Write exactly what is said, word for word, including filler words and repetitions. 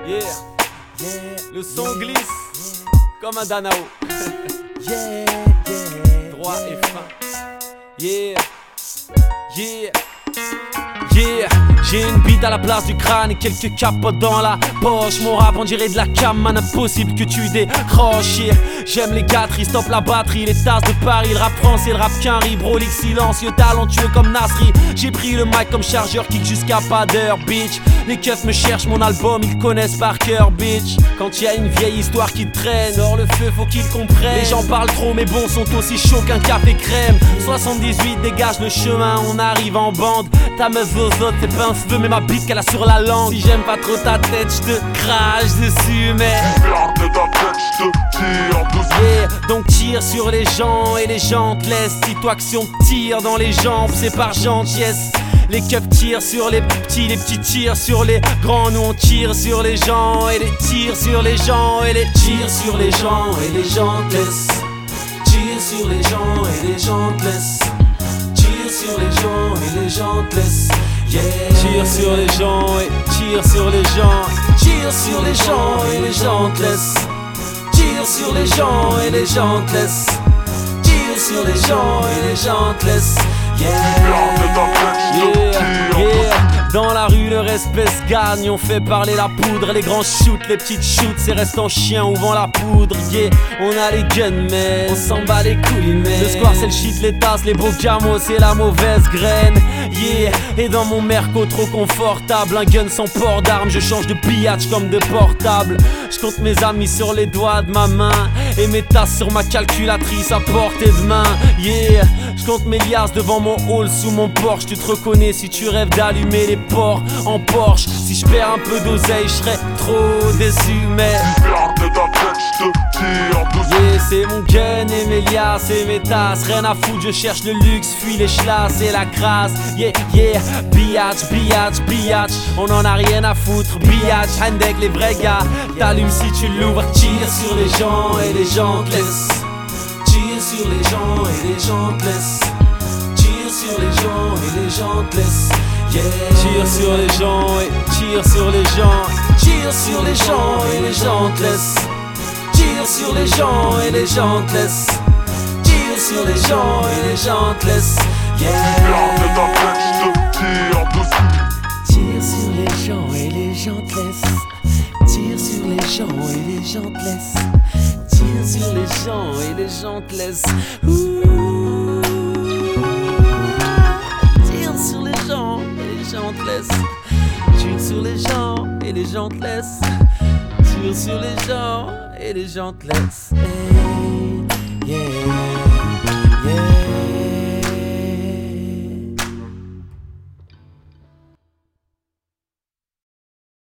Yeah, yeah, le son glisse comme un Danao. Yeah, yeah, droit et fin. Yeah, yeah, yeah. J'ai une bite à la place du crâne et quelques capotes dans la poche. Mon rap on dirait de la cam, man, impossible que tu décroches. Yeah. J'aime les gâteries, stop la batterie, les tasses de Paris. Le rap français, le rap quinri, brolique silencieux, talentueux comme Nasri. J'ai pris le mic comme chargeur, kick jusqu'à pas d'heure, bitch. Les keufs me cherchent mon album, ils connaissent par cœur, bitch. Quand y a une vieille histoire qui traîne, hors le feu, faut qu'ils comprennent. Les gens parlent trop, mais bon, sont aussi chauds qu'un café crème. soixante-dix-huit, dégage le chemin, on arrive en bande. Ta meuf zozote, c'est pas un cheveu, mais ma bite qu'elle a sur la langue. Si j'aime pas trop ta tête, j'te crache dessus, mais de ta tête, j'te tire dessus. Yeah, donc tire sur les gens et les gens te laissent. Petite action tire dans les jambes, c'est par gentillesse. Les keufs tirent sur les petits, les petits tirent sur les grands. Nous on tire sur les gens et les tire sur les gens et les tire sur les gens et les gens te laissent. Tire sur les gens et les gens te laissent. Tire sur les gens et les gens te laissent. Yeah. Tire sur les gens et tire sur les gens. Tire sur les gens et les gens te laissent. Tire sur les gens et les gens te laissent. Tire sur les gens et les gens te laissent. Yeah, yeah, yeah. Dans la rue le respect se gagne, on fait parler la poudre. Les grands shoots, les petites shoots, c'est restant chien ouvrant la poudre. Yeah, on a les guns mais on s'en bat les couilles mais le square c'est le shit, les tasses, les beaux camos, c'est la mauvaise graine. Yeah, et dans mon merco trop confortable, un gun sans port d'armes, je change de pillage comme de portable. Je compte mes amis sur les doigts de ma main et mes tasses sur ma calculatrice à portée de main. Yeah, je compte mes liasses devant mon hall sous mon Porsche. Tu te reconnais si tu rêves d'allumer les ports en Porsche. Si je perds un peu d'oseille, je serais trop déçu mais de ta tête, j'te tire dessus. yeah, c'est mon gun et mes liasses et mes tasses. Rien à foutre, je cherche le luxe, fuis les chlasses et la crasse. Yeah, yeah, biatch, biatch, biatch. On en a rien à foutre, biatch, handek les vrais gars. T'allumes si tu l'ouvres, tire sur les gens et les gens te laissent. Tire sur les gens et les gens te laissent. Tire sur les gens et les gens te laissent. Yeah. Tire sur les gens et tire sur les gens. Tire sur les gens et les gens te laissent. Tire sur les gens et les gens te laissent. Tire sur les gens et les gens te laissent. Yeah. de ta tête, j'te tire dessus. tire sur les gens et les gens te laissent. Tire sur les gens et les gens te laissent. Tire sur les gens et les gens te laissent. Ouh. Tire sur les gens et les gens te laissent. Tire sur les gens et les gens te laissent. Tire sur les gens et les gens te laissent. Hey, yeah.